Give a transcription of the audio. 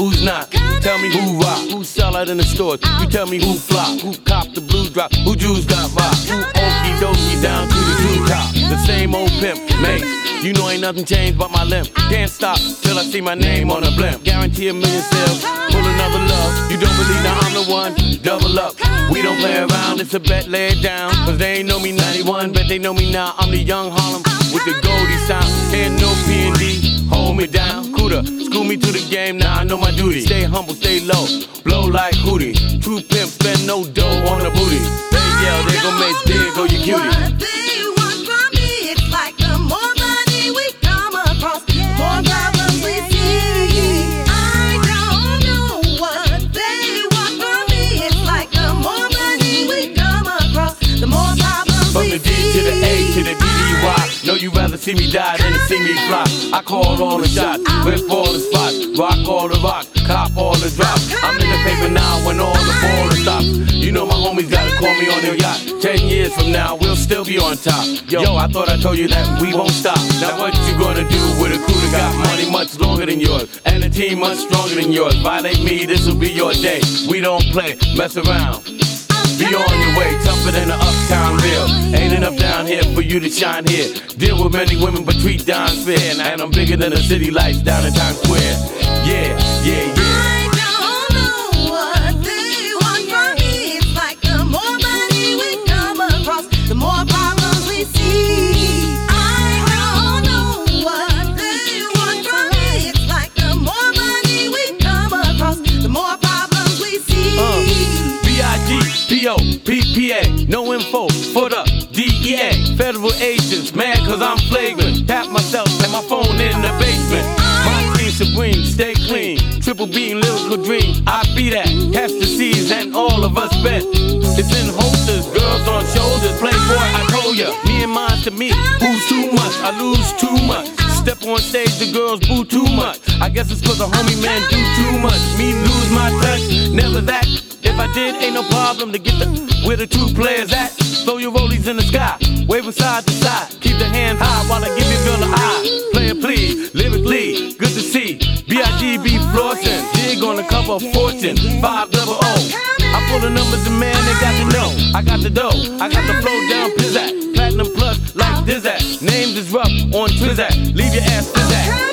who's not? Tell me who rock, who sell out in the stores. You tell me who flop, who cop the blue drop, who Jews got rock, who okie dokie down to the blue top. The same old pimp, mate. You know ain't nothing changed but my limp. Can't stop till I see my name on a blimp. Guarantee a million sales, pull another love. You don't believe now I'm the one, double up. We don't play around, it's a bet, lay it down. Cause they ain't know me 91, bet they know me now. I'm the young Harlem with the Goldie sound. Ain't no P&D, hold me down. Cuda, school me to the game, now I know my duty. Stay humble, stay low, blow like Hootie. True pimp, spend no dough on the booty. They yell, there go Mace, there go your cutie. From the D to the A to the DDY. Know you rather see me die than to see me fly. I call all the shots, whip all the spots, rock all the rocks, cop all the drops. I'm in the paper now when all the ballers stops. You know my homies gotta call me on their yacht. 10 years from now, we'll still be on top. Yo, I thought I told you that we won't stop. Now what you gonna do with a crew that got money much longer than yours and a team much stronger than yours? Violate me, this'll be your day. We don't play, mess around. Be on your way, tougher than the uptown real. Ain't enough down here for you to shine here. Deal with many women, but treat dimes fair. And I'm bigger than the city lights down in Times Square. Yeah, yeah, yeah. I don't know what they want from me. It's like the more money we come across, the more problems we see. I don't know what they want from me. It's like the more money we come across, the more problems we see. B-I-G-P-O-P-P-A, no info for the DEA. Federal agents, mad cause I'm flagrant. Tap myself and my phone in the basement. My team supreme, stay clean. Triple beam, lyrical dream. I be that, catch the C's and all of us bet. It's in holsters, girls on shoulders. Playboy, I told ya, me and mine to me. Who's too much? I lose too much. Step on stage, the girls boo too much. I guess it's cause a homie man do too much. Me lose my touch, never that. If I did, ain't no problem to get where the two players at. Throw your rollies in the sky, wave from side to side. Keep the hands high while I give your girl an eye. Player please, lyrically, good to see. B.I.G.B. flossing, dig on the cover of Fortune, 500. I pull the numbers and man, they got to know. I got the dough, I got the flow down, pizzazz. Platinum plus like Dizzack. Names is rough on Twizzat, leave your ass Dizzack.